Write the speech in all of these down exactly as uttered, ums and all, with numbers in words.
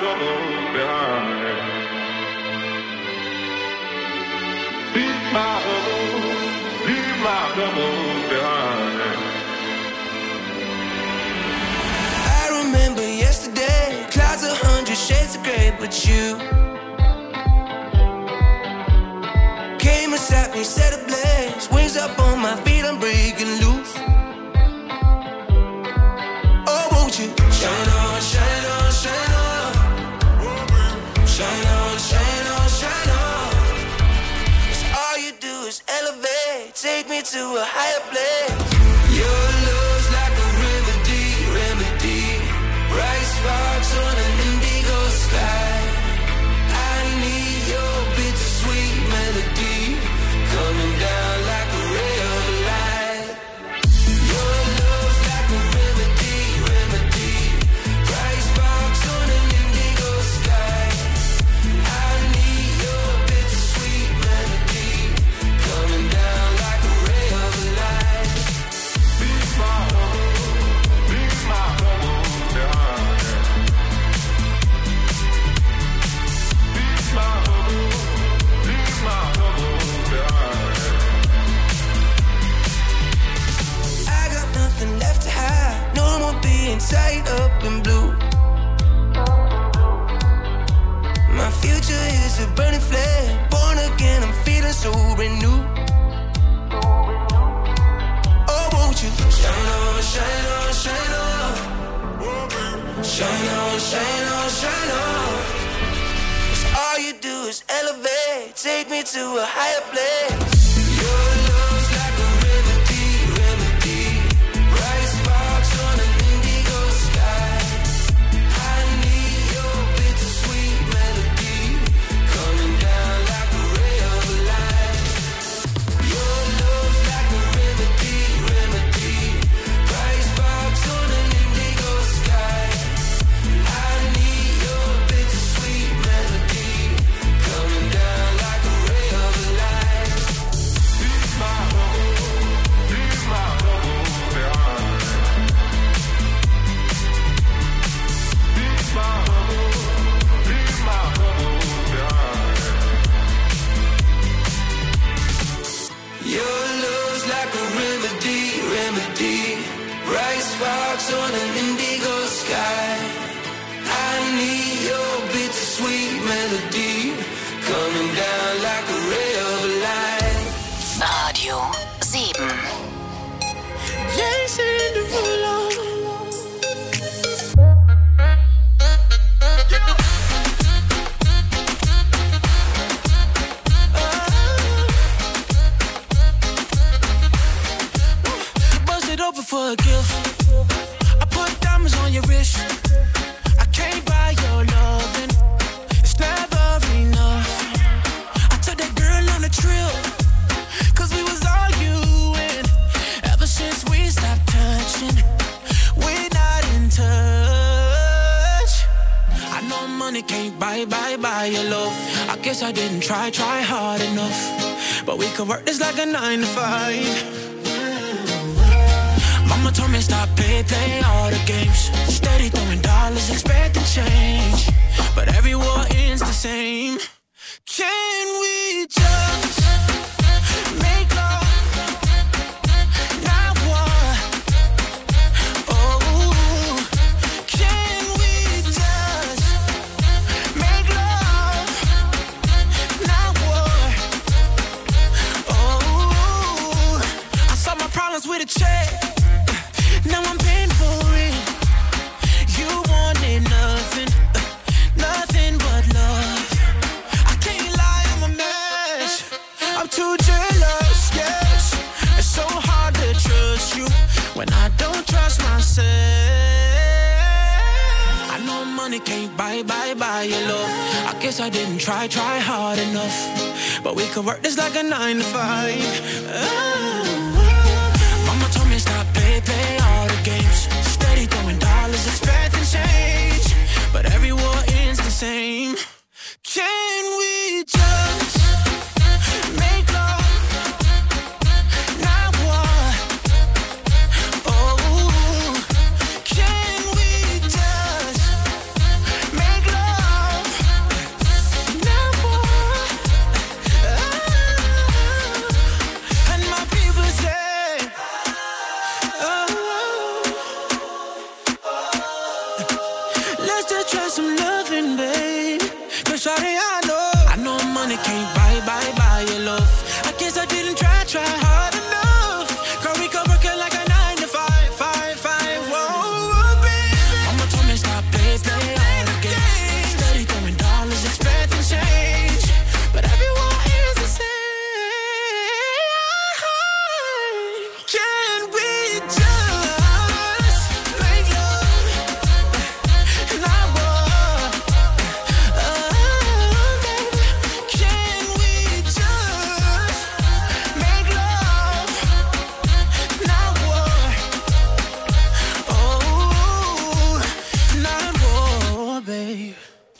troubles behind. Leave my troubles, leave my troubles behind. I remember yesterday, clouds a hundred shades of grey, but you came and sat me, set ablaze, wings up on my feet, I'm breaking loose. Oh, won't you shine on, shine on, shine on, shine on, shine on, shine on. 'Cause all you do is elevate, take me to a higher place. Your love's like a remedy, remedy, bright sparks on an indigo sky. I need your bittersweet melody coming down like a ray of light. Your love's like a remedy, remedy, bright sparks on an indigo sky. I need your bittersweet melody coming down like a ray of light. Leave my troubles, leave my troubles behind. Leave my troubles, leave my troubles behind. I got nothing left to hide, no more being tied up in blue. My future is a burning flame, born again, I'm feeling so renewed. Oh, won't you shine on, shine on, shine on, shine on, shine on, shine on. 'Cause all you do is elevate, take me to a higher place. Your love's like a remedy, remedy, bright sparks on an indigo sky. I need your bittersweet melody coming down like a ray of light. Your love's like a remedy, remedy, bright sparks on an indigo sky. I need your bittersweet melody coming down like a ray of light. Leave my troubles, leave my troubles behind. Leave my troubles, leave my troubles behind. Your love's like a remedy, remedy, bright sparks on an indigo sky. I need your bittersweet melody coming down like a ray of light. Radio sieben. Jason Derulo. Bust it open for a gift. I put diamonds on your wrist. I can't buy your loving. It's never enough. I took that girl on a trip, 'cause we was arguing. Ever since we stopped touching, we're not in touch. I know money can't buy, buy, buy your love. I guess I didn't try, try hard enough. But we could work this like a nine to five. Mama told me stop, play, play all the games. Steady throwing dollars, expecting change. But every war ends the same. Can we just make love, not war? Oh, can we just make love, not war? Oh, I saw my problems with a check. Now I'm paying for it. You wanted nothing, nothing but love. I can't lie, I'm a mess. I'm too jealous, yes. It's so hard to trust you when I don't trust myself. I know money can't buy, buy, buy your love. I guess I didn't try, try hard enough. But we could work this like a nine to five. Oh. Mama told me stop, play, play all the games. Steady throwing dollars, expecting change. But every war ends the same. Can we just make love, not war? Oh, can we just make love?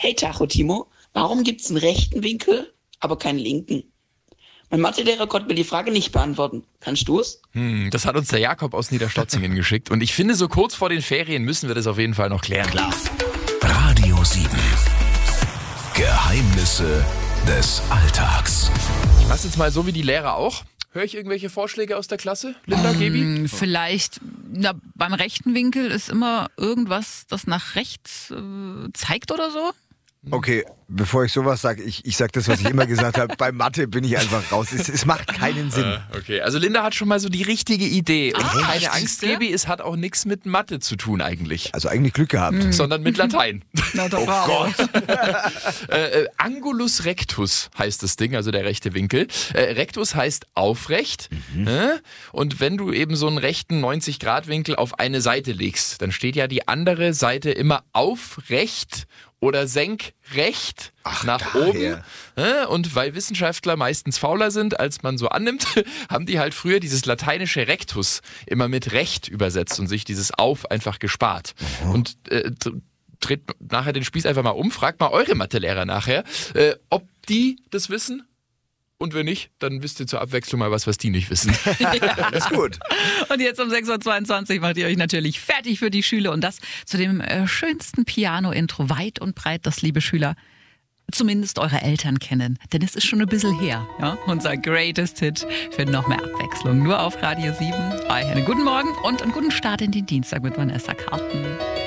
Hey Tacho Timo, warum gibt's einen rechten Winkel, aber keinen linken? Mein Mathelehrer konnte mir die Frage nicht beantworten. Kannst du's? Hm, das hat uns der Jakob aus Niederstotzingen geschickt. Und ich finde, so kurz vor den Ferien müssen wir das auf jeden Fall noch klären. Klar. Radio sieben. Geheimnisse des Alltags. Ich mach's jetzt mal so wie die Lehrer auch. Höre ich irgendwelche Vorschläge aus der Klasse? Linda, Gebi? Ähm, vielleicht, na, beim rechten Winkel ist immer irgendwas, das nach rechts äh, zeigt oder so. Okay, bevor ich sowas sage, ich, ich sage das, was ich immer gesagt habe. Bei Mathe bin ich einfach raus. Es, es macht keinen Sinn. Äh, okay, also Linda hat schon mal so die richtige Idee. Und Ah, keine Angst, siehste? Gebi, es hat auch nichts mit Mathe zu tun eigentlich. Also eigentlich Glück gehabt. Sondern mit Latein. Na, oh Gott. äh, äh, Angulus rectus heißt das Ding, also der rechte Winkel. Äh, rectus heißt aufrecht. Äh? Und wenn du eben so einen rechten neunzig-Grad-Winkel auf eine Seite legst, dann steht ja die andere Seite immer aufrecht oder senkrecht Ach, nach daher. oben. Äh, Und weil Wissenschaftler meistens fauler sind, als man so annimmt, haben die halt früher dieses lateinische rectus immer mit recht übersetzt und sich dieses auf einfach gespart. Und äh, dreht nachher den Spieß einfach mal um, fragt mal eure Mathelehrer nachher, äh, ob die das wissen. Und wenn nicht, dann wisst ihr zur Abwechslung mal was, was die nicht wissen. Alles gut. Und jetzt um sechs Uhr zweiundzwanzig macht ihr euch natürlich fertig für die Schule und das zu dem äh, schönsten Piano-Intro, weit und breit, das, liebe Schüler, zumindest eure Eltern kennen. Denn es ist schon ein bisschen her. Ja? Unser Greatest Hit für noch mehr Abwechslung. Nur auf Radio sieben. Euch einen guten Morgen und einen guten Start in den Dienstag mit Vanessa Carlton.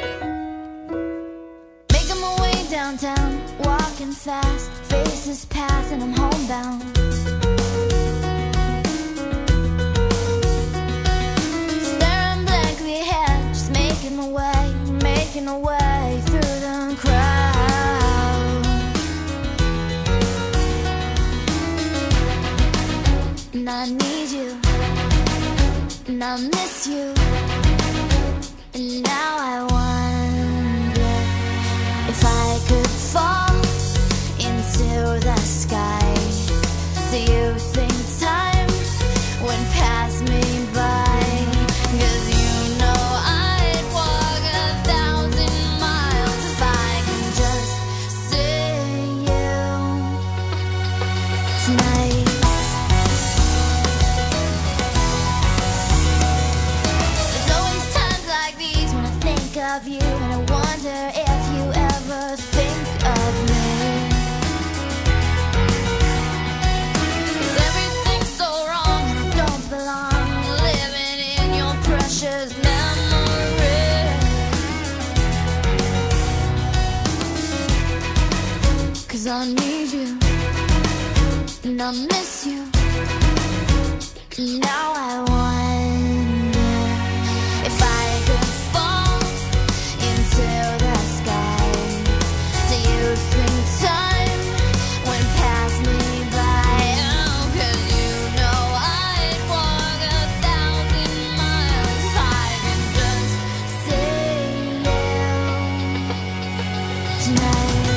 Making my way downtown, walking fast, faces pass and I'm homebound. Staring blankly ahead, just making my way, making my way through the crowd. And I need you, and I miss you, and now I wonder if I could fall into the sky. Do you think time would pass me by? 'Cause you know I'd walk a thousand miles if I can just see you tonight. There's always times like these when I think of you, and I wonder if you ever think of me. 'Cause everything's so wrong and I don't belong, living in your precious memory. 'Cause I need you and I miss you. Now I wonder if I could fall into the sky. Do you think time would pass me by? Oh, 'cause you know I'd walk a thousand miles if I can just see you tonight.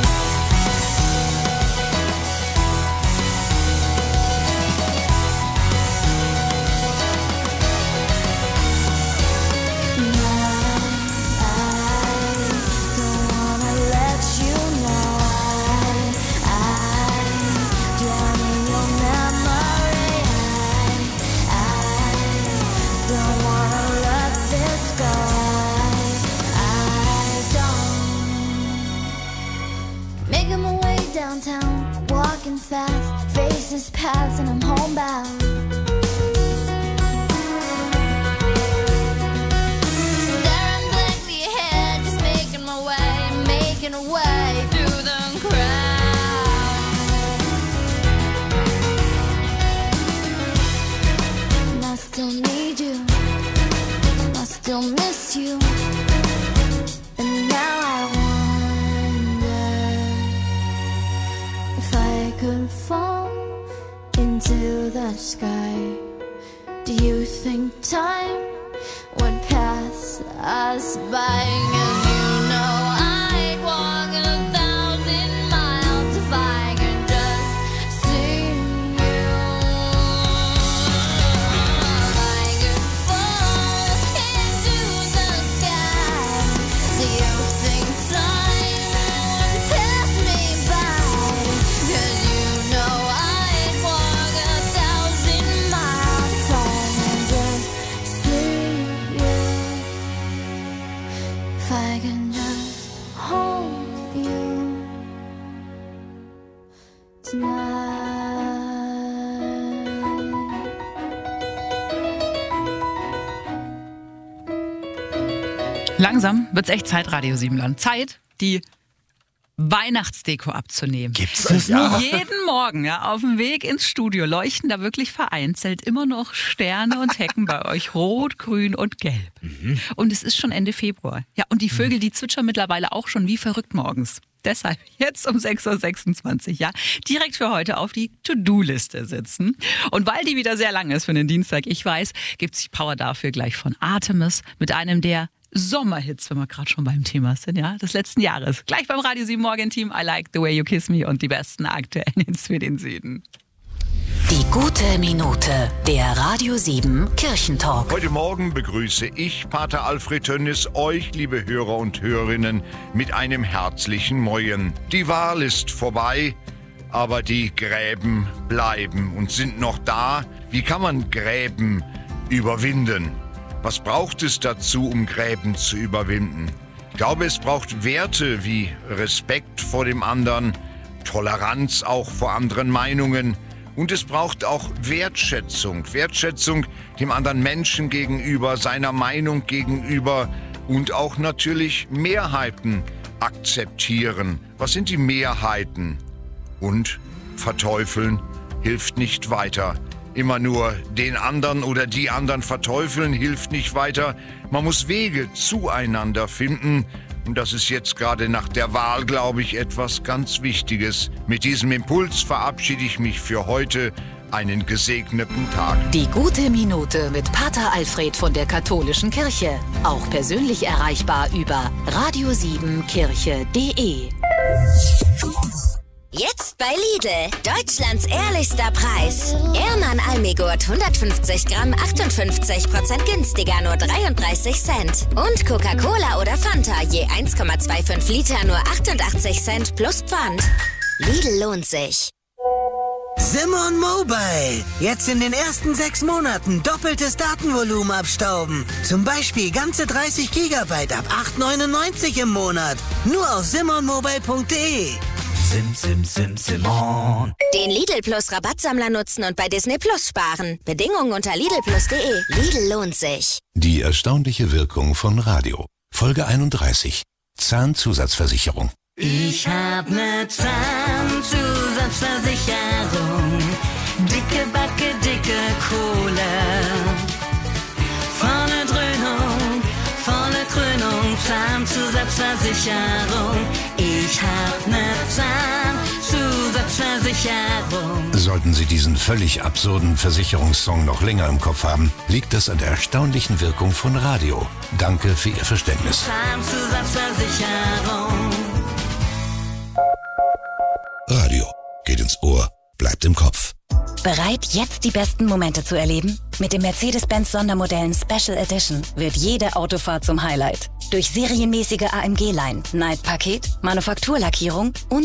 Making my way downtown, walking fast, faces pass and I'm homebound. Staring blankly ahead, just making my way, making a way through the crowd. And I still need you, I still miss you, and now I wonder if I could fall into the sky. Do you think time would pass us by? 'Cause you know I'd walk a thousand miles if I could just see you. I could fall into the sky. Do you think time would pass If I can just hold you tonight. Langsam wird's echt Zeit, Radio Siebenland. Zeit, die Weihnachtsdeko abzunehmen. Gibt's das ja? Jeden Morgen, ja, auf dem Weg ins Studio leuchten da wirklich vereinzelt immer noch Sterne und Hecken bei euch. Rot, grün und gelb. Mhm. Und es ist schon Ende Februar. Ja, und die Vögel, die zwitschern mittlerweile auch schon wie verrückt morgens. Deshalb jetzt um sechs Uhr sechsundzwanzig, ja, direkt für heute auf die To-Do-Liste sitzen. Und weil die wieder sehr lang ist für den Dienstag, ich weiß, gibt's die Power dafür gleich von Artemis mit einem der Sommerhits, wenn wir gerade schon beim Thema sind, ja, des letzten Jahres. Gleich beim Radio sieben Morgen-Team, I Like the Way You Kiss Me und die besten aktuellen Hits für den Süden. Die gute Minute, der Radio sieben Kirchentalk. Heute Morgen begrüße ich, Pater Alfred Tönnis, euch, liebe Hörer und Hörerinnen, mit einem herzlichen Moin. Die Wahl ist vorbei, aber die Gräben bleiben und sind noch da. Wie kann man Gräben überwinden? Was braucht es dazu, um Gräben zu überwinden? Ich glaube, es braucht Werte wie Respekt vor dem anderen, Toleranz auch vor anderen Meinungen und es braucht auch Wertschätzung. Wertschätzung dem anderen Menschen gegenüber, seiner Meinung gegenüber und auch natürlich Mehrheiten akzeptieren. Was sind die Mehrheiten? Und verteufeln hilft nicht weiter. Immer nur den anderen oder die anderen verteufeln hilft nicht weiter. Man muss Wege zueinander finden. Und das ist jetzt gerade nach der Wahl, glaube ich, etwas ganz Wichtiges. Mit diesem Impuls verabschiede ich mich für heute. Einen gesegneten Tag. Die gute Minute mit Pater Alfred von der Katholischen Kirche. Auch persönlich erreichbar über radio sieben kirche punkt de. Jetzt bei Lidl, Deutschlands ehrlichster Preis. Ehrmann Almigurt hundertfünfzig Gramm, achtundfünfzig Prozent günstiger, nur dreiunddreißig Cent. Und Coca-Cola oder Fanta, je eins Komma fünfundzwanzig Liter, nur achtundachtzig Cent plus Pfand. Lidl lohnt sich. Simon Mobile. Jetzt in den ersten sechs Monaten doppeltes Datenvolumen abstauben. Zum Beispiel ganze dreißig Gigabyte ab acht neunundneunzig im Monat. Nur auf simon mobile punkt de. Sim, sim, sim, Simon. Den Lidl Plus Rabattsammler nutzen und bei Disney Plus sparen. Bedingungen unter lidl plus punkt de. Lidl lohnt sich. Die erstaunliche Wirkung von Radio. Folge einunddreißig. Zahnzusatzversicherung. Ich hab ne Zahnzusatzversicherung. Dicke Backe, dicke Kohle. Volle Dröhnung, volle Krönung. Zahnzusatzversicherung. Ich hab ne Zahnzusatzversicherung. Sollten Sie diesen völlig absurden Versicherungssong noch länger im Kopf haben, liegt das an der erstaunlichen Wirkung von Radio. Danke für Ihr Verständnis. Zahnzusatzversicherung. Radio geht ins Ohr, bleibt im Kopf. Bereit, jetzt die besten Momente zu erleben? Mit den Mercedes-Benz Sondermodellen Special Edition wird jede Autofahrt zum Highlight. Durch serienmäßige A M G-Line, Night-Paket, Manufakturlackierung und